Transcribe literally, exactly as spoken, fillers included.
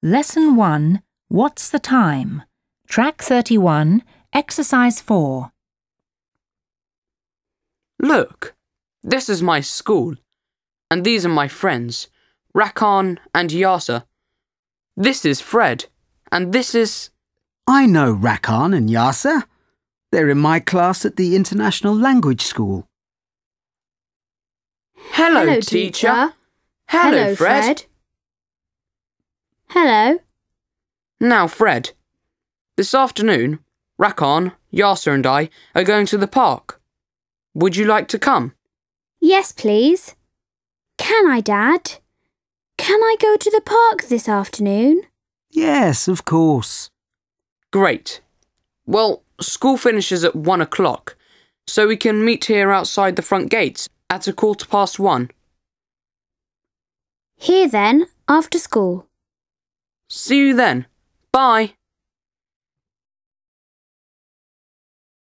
Lesson one, What's the Time? Track thirty-one, Exercise four. Look, this is my school, and these are my friends, Rakan and Yasser. This is Fred, and this is... I know Rakan and Yasser. They're in my class at the International Language School. Hello, Hello teacher. teacher. Hello, Hello, Fred. Fred. Hello. Now, Fred, this afternoon, Rakan, Yasser and I are going to the park. Would you like to come? Yes, please. Can I, Dad? Can I go to the park this afternoon? Yes, of course. Great. Well, school finishes at one o'clock, so we can meet here outside the front gates at a quarter past one. Here then, after school. See you then. Bye.